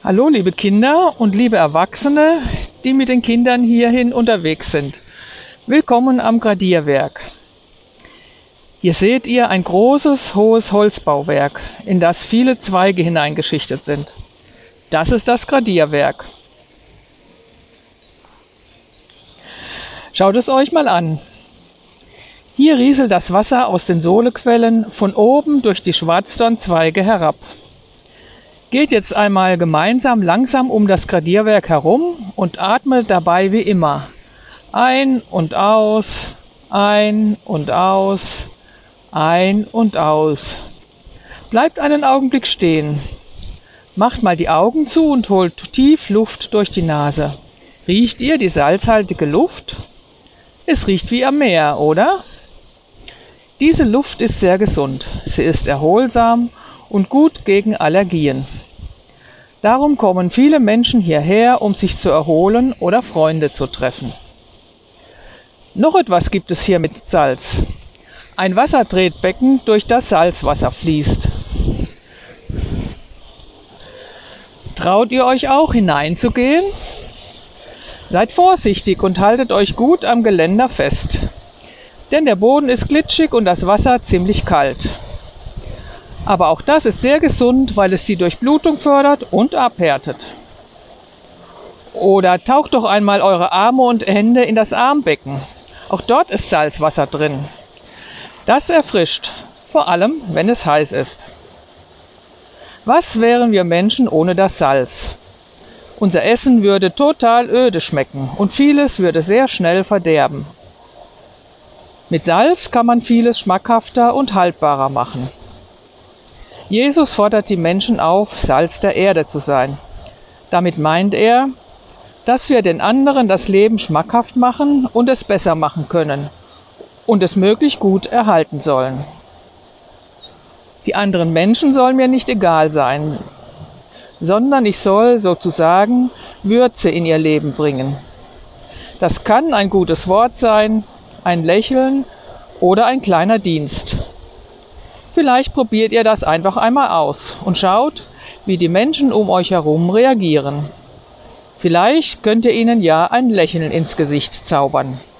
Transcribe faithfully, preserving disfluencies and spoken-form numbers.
Hallo liebe Kinder und liebe Erwachsene, die mit den Kindern hierhin unterwegs sind. Willkommen am Gradierwerk. Hier seht ihr ein großes, hohes Holzbauwerk, in das viele Zweige hineingeschichtet sind. Das ist das Gradierwerk. Schaut es euch mal an. Hier rieselt das Wasser aus den Sohlequellen von oben durch die Schwarzdornzweige herab. Geht jetzt einmal gemeinsam langsam um das Gradierwerk herum und atmet dabei wie immer. Ein und aus, ein und aus, ein und aus. Bleibt einen Augenblick stehen. Macht mal die Augen zu und holt tief Luft durch die Nase. Riecht ihr die salzhaltige Luft? Es riecht wie am Meer, oder? Diese Luft ist sehr gesund. Sie ist erholsam und gut gegen Allergien. Darum kommen viele Menschen hierher, um sich zu erholen oder Freunde zu treffen. Noch etwas gibt es hier mit Salz. Ein Wassertretbecken, durch das Salzwasser fließt. Traut ihr euch auch hineinzugehen? Seid vorsichtig und haltet euch gut am Geländer fest, denn der Boden ist glitschig und das Wasser ziemlich kalt. Aber auch das ist sehr gesund, weil es die Durchblutung fördert und abhärtet. Oder taucht doch einmal eure Arme und Hände in das Armbecken. Auch dort ist Salzwasser drin. Das erfrischt, vor allem wenn es heiß ist. Was wären wir Menschen ohne das Salz? Unser Essen würde total öde schmecken und vieles würde sehr schnell verderben. Mit Salz kann man vieles schmackhafter und haltbarer machen. Jesus fordert die Menschen auf, Salz der Erde zu sein. Damit meint er, dass wir den anderen das Leben schmackhaft machen und es besser machen können und es möglichst gut erhalten sollen. Die anderen Menschen sollen mir nicht egal sein, sondern ich soll sozusagen Würze in ihr Leben bringen. Das kann ein gutes Wort sein, ein Lächeln oder ein kleiner Dienst. Vielleicht probiert ihr das einfach einmal aus und schaut, wie die Menschen um euch herum reagieren. Vielleicht könnt ihr ihnen ja ein Lächeln ins Gesicht zaubern.